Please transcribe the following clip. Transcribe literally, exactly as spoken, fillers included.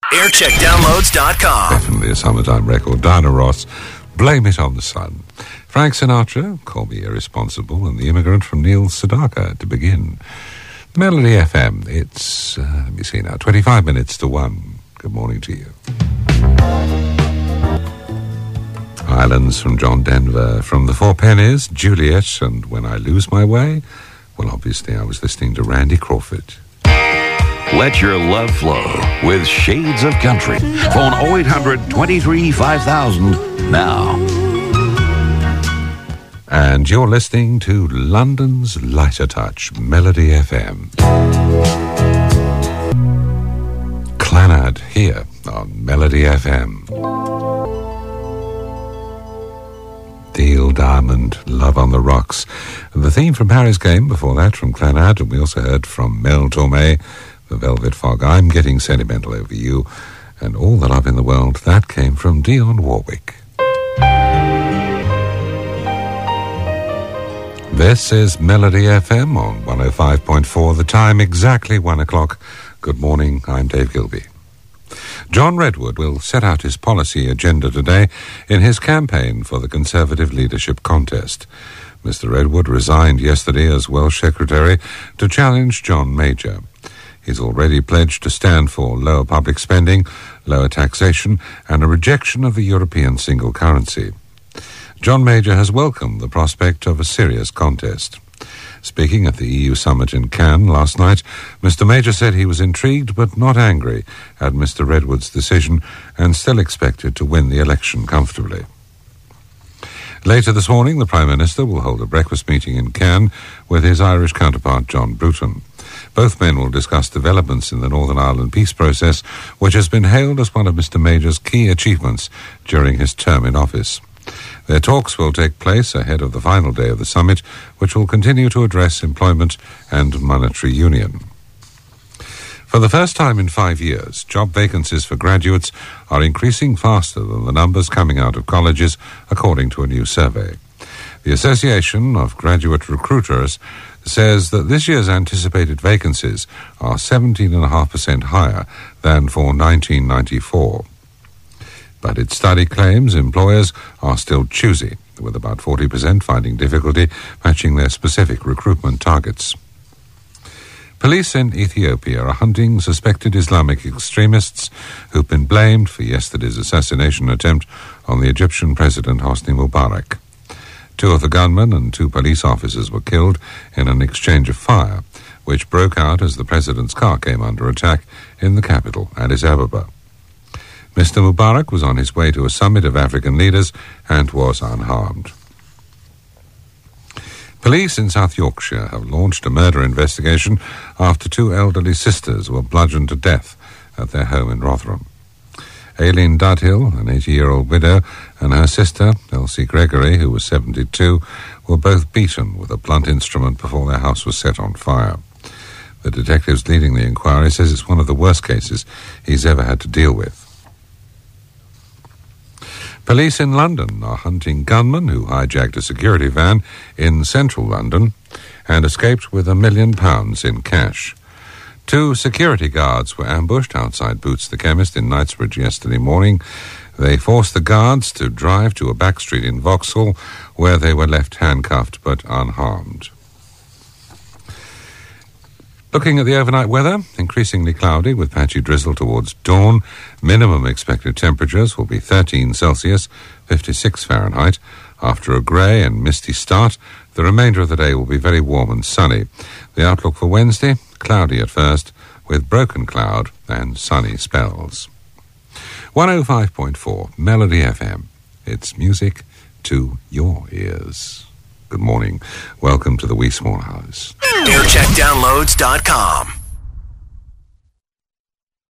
aircheck downloads dot com. Definitely a summertime record. Diana Ross, Blame It on the Sun. Frank Sinatra, Call Me Irresponsible, and The Immigrant from Neil Sedaka to begin. Melody F M, it's, uh, let me see now, twenty-five minutes to one. Good morning to you. Islands from John Denver. From the Four Pennies, Juliet, and When I Lose My Way, well, obviously I was listening to Randy Crawford. Let your love flow with Shades of Country. Phone oh eight hundred, twenty-three, five thousand now. And you're listening to London's Lighter Touch, Melody F M. Clannad here on Melody F M. Deal Diamond, Love on the Rocks. The theme from Harry's Game, before that from Clannad, and we also heard from Mel Tormé, The Velvet Fog, I'm Getting Sentimental Over You, and All the Love in the World. That came from Dionne Warwick. This is Melody F M on one oh five point four. The time exactly one o'clock. Good morning, I'm Dave Gilby. John Redwood will set out his policy agenda today in his campaign for the Conservative leadership contest. Mister Redwood resigned yesterday as Welsh Secretary to challenge John Major. He's already pledged to stand for lower public spending, lower taxation, and a rejection of the European single currency. John Major has welcomed the prospect of a serious contest. Speaking at the E U summit in Cannes last night, Mister Major said he was intrigued but not angry at Mister Redwood's decision and still expected to win the election comfortably. Later this morning, the Prime Minister will hold a breakfast meeting in Cannes with his Irish counterpart, John Bruton. Both men will discuss developments in the Northern Ireland peace process, which has been hailed as one of Mister Major's key achievements during his term in office. Their talks will take place ahead of the final day of the summit, which will continue to address employment and monetary union. For the first time in five years, job vacancies for graduates are increasing faster than the numbers coming out of colleges, according to a new survey. The Association of Graduate Recruiters says that this year's anticipated vacancies are seventeen point five percent higher than for nineteen ninety-four. But its study claims employers are still choosy, with about forty percent finding difficulty matching their specific recruitment targets. Police in Ethiopia are hunting suspected Islamic extremists who've been blamed for yesterday's assassination attempt on the Egyptian President Hosni Mubarak. Two of the gunmen and two police officers were killed in an exchange of fire, which broke out as the president's car came under attack in the capital, Addis Ababa. Mister Mubarak was on his way to a summit of African leaders and was unharmed. Police in South Yorkshire have launched a murder investigation after two elderly sisters were bludgeoned to death at their home in Rotherham. Aileen Dudhill, an eighty-year-old widow, and her sister, Elsie Gregory, who was seventy-two, were both beaten with a blunt instrument before their house was set on fire. The detectives leading the inquiry says it's one of the worst cases he's ever had to deal with. Police in London are hunting gunmen who hijacked a security van in central London and escaped with a million pounds in cash. Two security guards were ambushed outside Boots the Chemist in Knightsbridge yesterday morning. They forced the guards to drive to a back street in Vauxhall, where they were left handcuffed but unharmed. Looking at the overnight weather, increasingly cloudy with patchy drizzle towards dawn. Minimum expected temperatures will be thirteen Celsius, fifty-six Fahrenheit. After a grey and misty start, the remainder of the day will be very warm and sunny. The outlook for Wednesday, cloudy at first, with broken cloud and sunny spells. one oh five point four, Melody F M. It's music to your ears. Good morning. Welcome to the Wee Small House. aircheck downloads dot com.